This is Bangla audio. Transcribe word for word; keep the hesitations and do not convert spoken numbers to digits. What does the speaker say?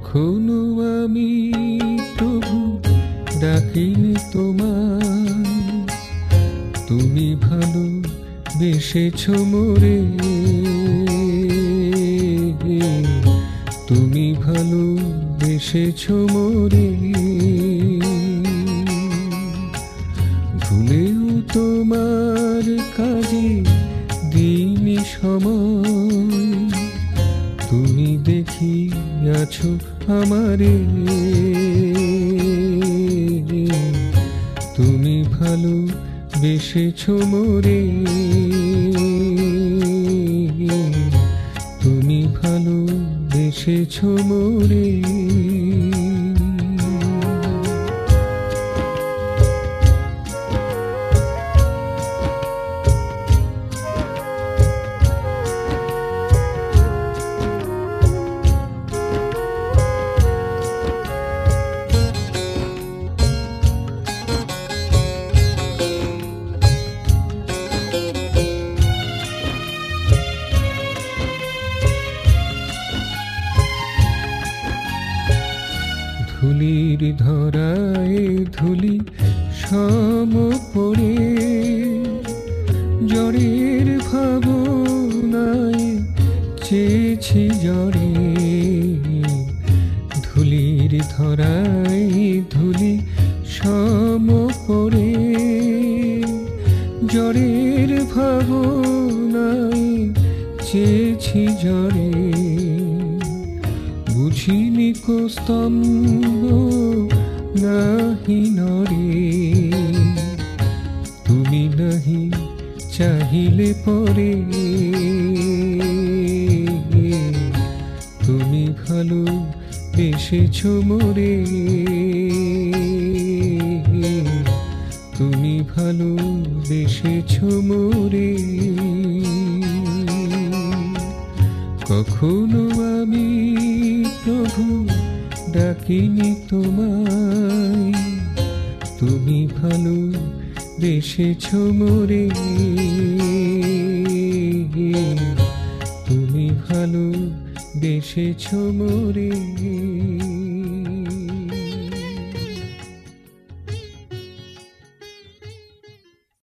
কখনো আমি প্রভু ডাকিনি তোমায়, তুমি ভালো বেসেছ মোরে, তুমি ভালো বেসেছ মোরে। ভুলেও তোমার কাজে দিনি সময়, তুমি দেখিয়াছ আমারে, তুমি ভালো বেসেছ মোরে, তুমি ভালো বেসেছ মোরে। ধুলির ধরায় ধুলি সম পড়ে, জ্বরের ভাবনায় চেয়েছি জ্বরে। ধুলির ধরায় ধুলি সম পড়ে, জ্বরের ভাবনায় চেয়েছি জ্বরে। বুঝিনি কোস্তম্ভ নাহি নরে, তুমি নাহি চাহিলে পরে, তুমি ভালো বেসেছ মোরে, তুমি ভালো বেসেছ মোরে। কখনো আমি প্রভু ডাকিনি তোমায়, তুমি ভালো বেসেছ মোরে, তুমি ভালো বেসেছ মোরে।